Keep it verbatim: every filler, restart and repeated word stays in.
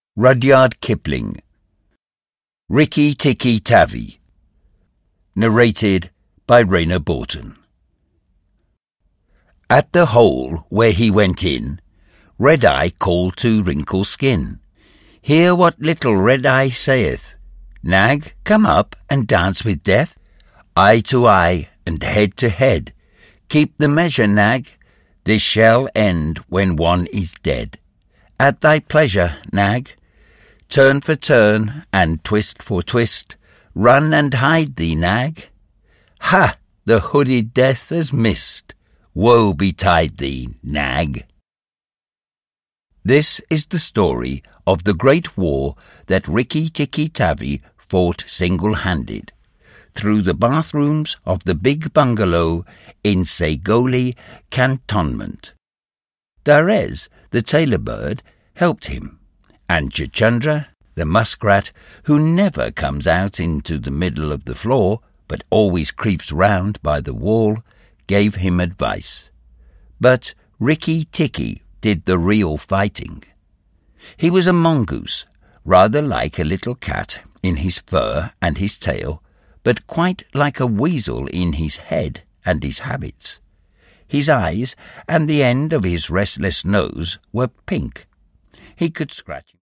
Rudyard Kipling. Rikki Tikki Tavi. Narrated by Rayner Borton. At the hole where he went in, Red Eye called to Wrinkle Skin. Hear what little Red Eye saith. Nag, come up and dance with Death. Eye to eye and head to head. Keep the measure, Nag. This shall end when one is dead. At thy pleasure, Nag. Turn for turn and twist for twist. Run and hide thee, Nag. Ha! The hooded Death has missed. Woe betide thee, Nag. This is the story of the great war that Rikki Tikki Tavi fought single-handed through the bathrooms of the big bungalow in Segoli Cantonment. Darez, the tailor bird, helped him, and Chuchundra, the muskrat, who never comes out into the middle of the floor but always creeps round by the wall, gave him advice. But Rikki Tikki did the real fighting. He was a mongoose, rather like a little cat in his fur and his tail, but quite like a weasel in his head and his habits. His eyes and the end of his restless nose were pink. He could scratch